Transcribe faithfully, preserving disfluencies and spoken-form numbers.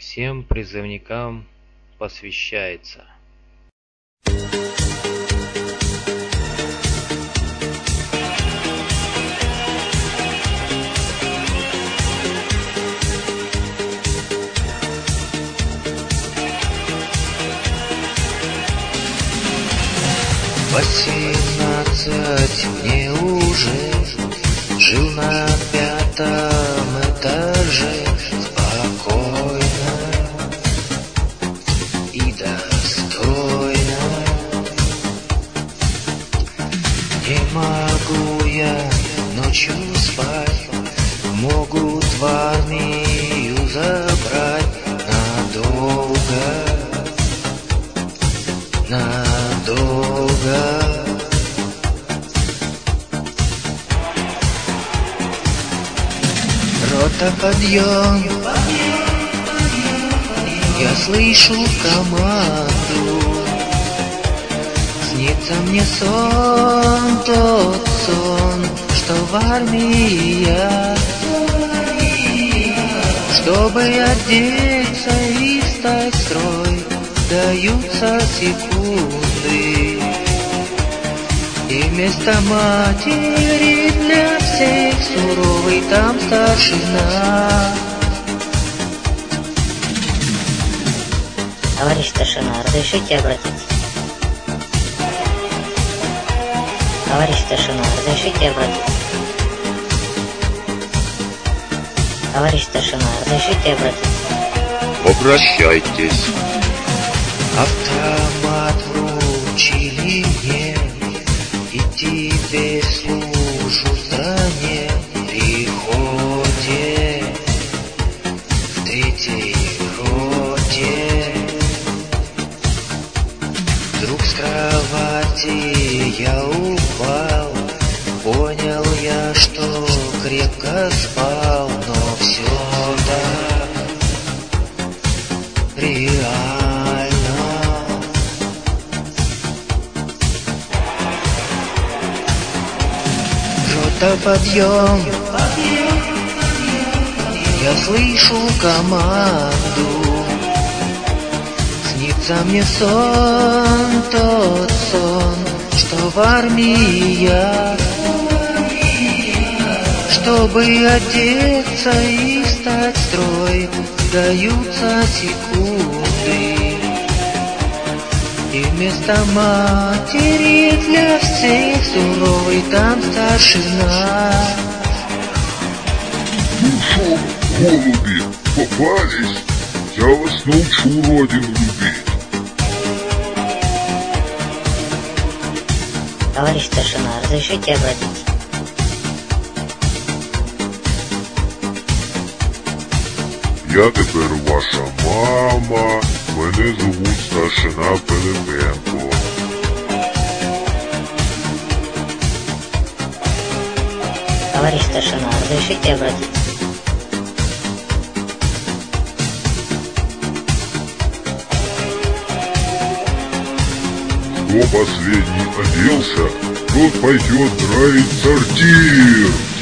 Всем призывникам посвящается. Восемнадцать мне уже, жил на пятом этаже, спокойно и достойно. Не могу я ночью спать, могут в армию забрать надолго, надолго. Рота, подъем, я слышу команду. Снится мне сон, тот сон, что в армии я. Чтобы одеться и стать в строй, даются секунды. И вместо матери для всех суровый там старшина. Товарищ старшина, разрешите обратиться? Товарищ старшина, разрешите обратиться? Товарищ старшина, разрешите обратиться? Обращайтесь. Автомат вручили мне, и теперь служу в стране, в пехоте, в третьей роте. Вдруг с кровати я упал, понял я, что крепко спал, но все так реально. Рота, подъем, я слышу команду. Снится мне сон, тот сон, что в армии я. Чтобы одеться и стать в строй, даются секунды. И вместо матери для всех суровый там старшина. Ну что, голуби, попались? Я вас научу родину любить. Товарищ старшина, разрешите обратиться? Я тепер ваша мама, мене зовуть старшина Пилипенко. Товарищ старшина, разрешите обратиться? Кто последний оделся, тот пойдет драить сортир.